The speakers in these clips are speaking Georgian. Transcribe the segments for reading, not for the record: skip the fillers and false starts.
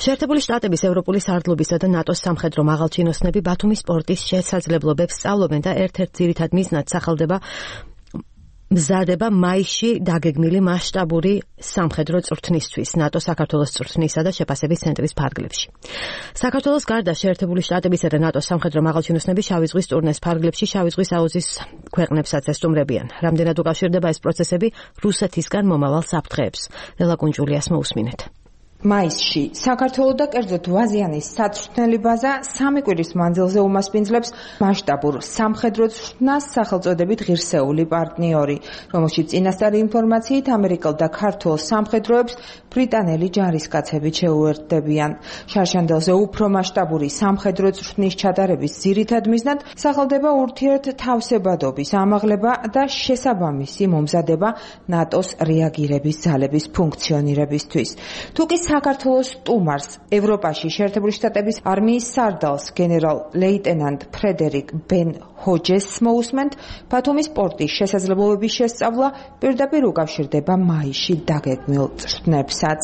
შეერთებული შტატების ევროპული სარდლობისა და ნატოს სამხედრო მაღალჩინოსნები ბათუმის პორტის შესაძლებლობებს სწავლობენ და ერთ-ერთ ძირითად მიზნად სახელდება მზადება მაისში დაგეგმილი მასშტაბური სამხედრო წვრთნისთვის ნატო საქართველოს წვრთნისა და შეფასების ცენტრის ფარგლებში. საქართველოს გარდა შეერთებული შტატებისა და ნატოს სამხედრო მაღალჩინოსნები შავი ზღვის ტურნეს ფარგლებში შავი ზღვის აუზის ქვეყნებსაც ესტუმრებიან. რამდენად უკავშირდება ეს პროცესები რუსეთისგან მომავალ საფრთხეებს? ლელა კუნჯულიას მოусმინეთ. მაისში საქართველოს და კერძოდ ვაზიანის საწვრთნელი ბაზა 3 კვირის მანძილზე უმასპინძლებს მასშტაბურ სამხედრო წვრთნას სახელწოდებით ღირსეული პარტნიორი, რომელშიც წინასწარი ინფორმაციით ამერიკელ და ქართულ სამხედროებს ბრიტანელი ჯარისკაცები შეუერთდებიან. შარშანდელზე უფრო მასშტაბური სამხედრო წვრთნის ჩატარების ძირითად მიზნად სახელდება ურთიერთთავსებადობის ამაღლება და შესაბამისი მომზადება ნატოს რეაგირების ძალების ფუნქციონირებისთვის. თუკი საქართველოს სტუმარს ევროპაში შეერთებული შტატების არმიის სარდალს გენერალ ლეიტენანტ ფრედერიკ ბენ ჰოჯეს მოусმენთ, ბათუმის პორტის შესაძლებლობების შესწავლა პირდაპირ უკავშირდება მაისში დაგეგმილ წვრთნებსაც.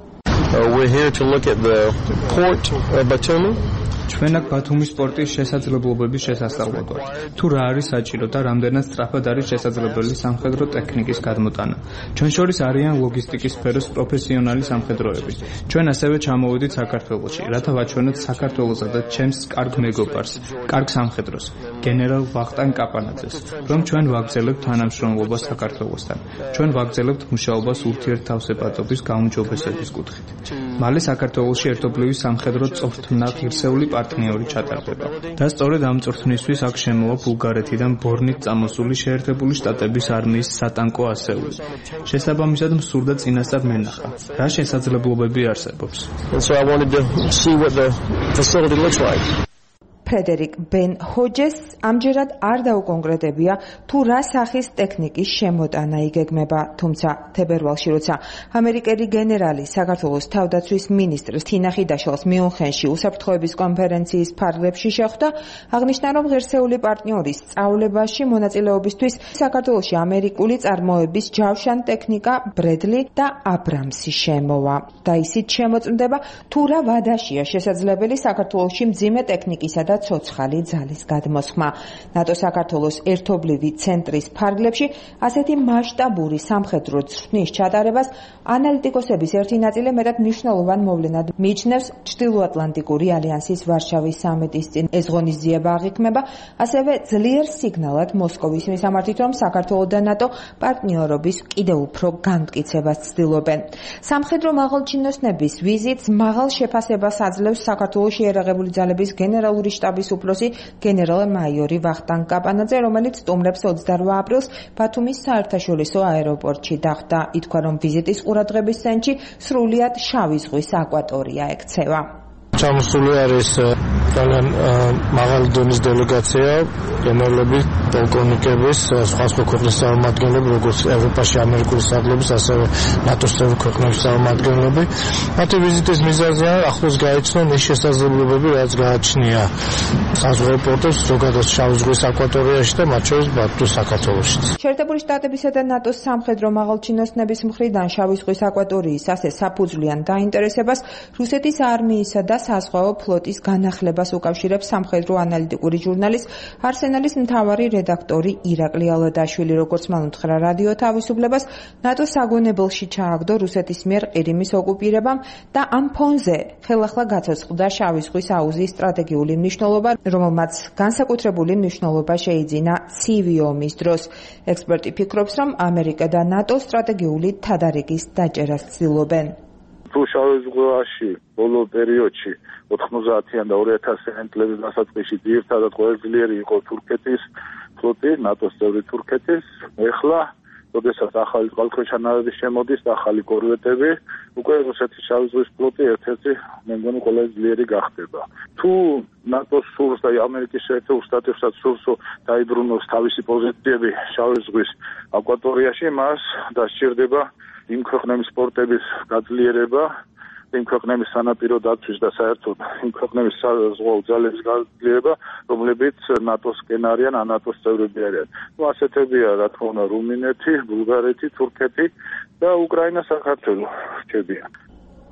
We're here to look at the port of Batumi. ჩვენ აქ ბათუმის პორტის შესაძლებლობების შესასწავლად ვართ. თუ რა არის საჭირო და რამდენად სწრაფად არის შესაძლებელი სამხედრო ტექნიკის გადმოტანა. ჩვენ შორის არიან ლოგისტიკის სფეროს პროფესიონალი სამხედროები. ჩვენ ასევე ჩამოვედით საქართველოში, რათა ვაჩვენოთ საქართველოსა და ჩემს კარგ მეგობარს, კარგ სამხედროს, გენერალ ვახტანგ კაპანაძეს, რომ ჩვენ ვაგრძელებთ თანამშრომლობას საქართველოსთან. ჩვენ ვაგრძელებთ მუშაობას ურთიერთთავსებადობის გაუმჯობესების კუთხით. მალე საქართველოში ერთობლივი სამხედრო წვრთნა ღირსეული პარტნიორი ჩატარდება. და სწორედ ამ წვრთნისთვის აქ შემოვა ბულგარეთიდან ბორნით წამოსული შეერთებული შტატების არმიის სატანკო ასეული. შესაბამისად მსურდა წინასწარ მენახა, რა შესაძლებლობები არსებობს. So I wanted to see what the facility looks like. ფრედერიკ ბენ ჰოჯეს ამჯერად არ დაუკონკრეტებია თუ რა სახის ტექნიკის შემოტანა იგეგმება, თუმცა თებერვალში როცა ამერიკელი გენერალი საქართველოს თავდაცვის მინისტრს თინა ხიდაშვილს მიუნხენში უსაფრთხოების კონფერენციის ფარგლებში შეხვდა, აღნიშნა, რომ ღირსეული პარტნიორის სწავლებაში მონაწილეობისთვის საქართველოში ამერიკული წარმოების ჯავშან ტექნიკა ბრედლი და აბრამსი შემოვა და ისიც შემოწმდება თუ რა ვადაშია შესაძლებელი საქართველოში მძიმე ტექნიკისა და ცოცხალი ძალის გადმოსხმა. ნატო საქართველოს ერთობლივი ცენტრის ფარგლებში ასეთი მასშტაბური სამხედრო წვრთნის ჩატარებას ანალიტიკოსების ერთი ნაწილი მეტად მნიშვნელოვან მოვლენად მიიჩნევს. ჩრდილოატლანტიკური ალიანსის ვარშავის სამიტის წინ ეს ღონისძიება აღიქმება, ასევე ძლიერ სიგნალად მოსკოვის მისამართით, რომ საქართველო და ნატო პარტნიორობის კიდევ უფრო განმტკიცებას ცდილობენ. სამხედრო მაღალჩინოსნების ვიზიტს მაღალ შეფასებას აძლევს საქართველოს შეიარაღებული ძალების გენერალური შტაბის უფროსი გენერალ-მაიორი ვახტანგ კაპანაძე, რომელიც სტუმრებს 28 აპრილს ბათუმის საერთაშორისო აეროპორტში დახვდა. ითქვა, რომ ვიზიტის ყურადღების ცენტრში სრულიად შავი ზღვის აკვატორია ექცევა. ჩამოსული არის ძალიან მაღალი დონის დელეგაცია, გენერლები, პოლკოვნიკების, სხვა ქვეყნის წარმომადგენლები, როგორც ევროპაში ამერიკული სარდლობის, ასევე ნატოს წევრი ქვეყნების წარმომადგენლები. მათი ვიზიტის მიზეზია ახლოს გაიცნონ ის შესაძლებლობები, რაც გააჩნია საზღვაო პორტებს, ზოგადად შავი ზღვის აკვატორიაში და მათ შორის ბათუმის საქართველოში. შეერთებული შტატებისა და ნატოს სამხედრო მაღალჩინოსნების მხრიდან შავი ზღვის აკვატორიის ასე საფუძვლიან დაინტერესებას რუსეთის არმიისა და საზღვაო ფლოტის განახლებას უკავშირებს სამხედრო ანალიტიკური ჟურნალის არსენალის მთავარი რედაქტორი ირაკლი ალადაშვილი. როგორც მან უთხრა რადიო თავისუფლებას, ნატოს საგონებელში ჩააგდო რუსეთის მიერ ყირიმის ოკუპირებამ და ამ ფონზე ხელახლა გაცოცხლდა შავი ზღვის აუზის სტრატეგიული მნიშვნელობა, რომელმაც განსაკუთრებული მნიშვნელობა შეიძინა ცივი ომის დროს. ექსპერტი ფიქრობს, რომ ამერიკა და ნატო სტრატეგიული თადარიგის დაჭერას ცდილობენ. თუ შავი ზღვაში ბოლო პერიოდში 90-იან და 2000-იან წლების დასაწყისში ძირითადად ყველაზე ძლიერი იყო თურქეთის ფლოტი, ნატოს წევრი თურქეთის. ეხლა, როდესაც ახალი წყალქვეშა შემოდის და ახალი კორვეტები, უკვე რუსეთის შავი ზღვის ფლოტი ერთ-ერთი მე მგონი ყველაზე ძლიერი გახდება. თუ ნატოს სურს და ამერიკის შეერთებულ შტატებსაც სურს დაიბრუნოს თავისი პოზიციები შავი ზღვის აკვატორიაში, მას დასჭირდება იმ ქვეყნების პორტების გაძლიერება, იმ ქვეყნების სანაპირო დაცვის და საერთოდ იმ ქვეყნების საზღვაო ძალების გაძლიერება, რომლებიც ნატოსკენ არიან, ნატოს წევრები არიან. ასეთებია, რა თქმა უნდა, რუმინეთი, ბულგარეთი, თურქეთი და უკრაინა, საქართველო რჩებიან.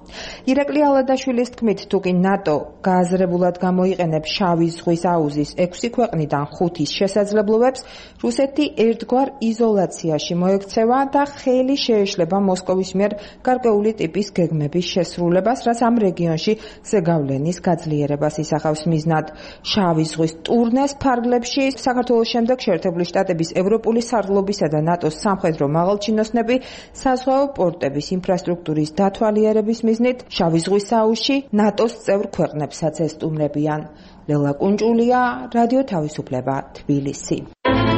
ირაკლი ალადაშვილის თქმით, თუკი ნატო გააზრებულად გამოიყენებს შავი ზღვის აუზის 6 ქვეყნიდან 5-ის შესაძლებლობებს, რუსეთი ერთგვარ იზოლაციაში მოექცევა და ხელი შეეშლება მოსკოვის მიერ გარკვეული ტიპის გეგმების შესრულებას, რაც ამ რეგიონში ზეგავლენის გაძლიერებას ისახავს მიზნად. შავი ზღვის ტურნეს ფარგლებში საქართველოს შემდეგ შეერთებული შტატების ევროპული სარდლობისა და ნატოს სამხედრო მაღალჩინოსნები საზღვაო პორტების ინფრასტრუქტურის დათვალიერების მიზნით შავი ზღვის აუზში ნატოს წევრ ქვეყნებსაც ესტუმრებიან. ლელა კუნჭულია, რადიო თავისუფლება, თბილისი.